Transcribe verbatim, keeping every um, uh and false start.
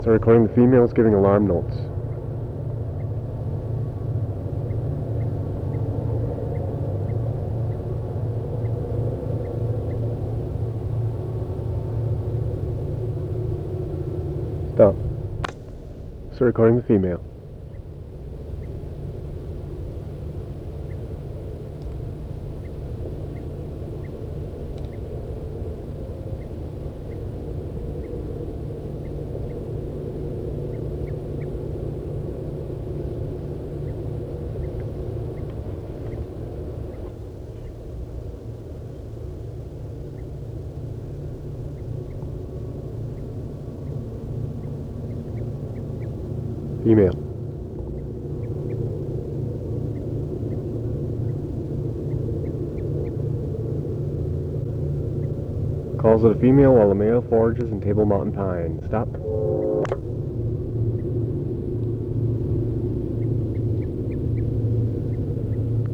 So recording the females giving alarm notes. Stop. So recording the female. Female. Calls it a female while the male forages in Table Mountain Pine. Stop.